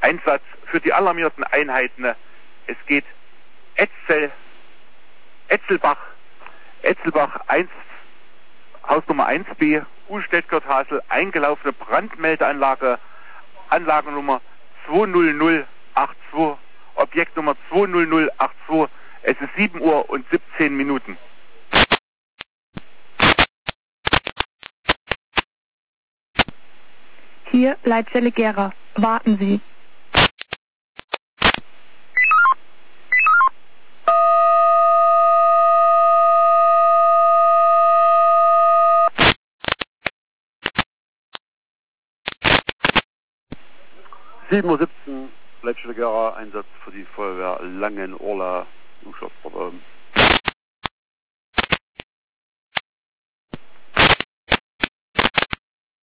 Einsatz für die alarmierten Einheiten. Es geht Etzelbach 1, Hausnummer 1b, Uhlstedt-Gürthasel, eingelaufene Brandmeldeanlage, Anlagennummer 20082, Objektnummer 20082. Es ist 7 Uhr und 17 Minuten. Hier Leitzelle Gera. Warten Sie. Uhr, Leitstelle Gera, Einsatz für die Feuerwehr Langen-Orla, Jungschaftsbahn.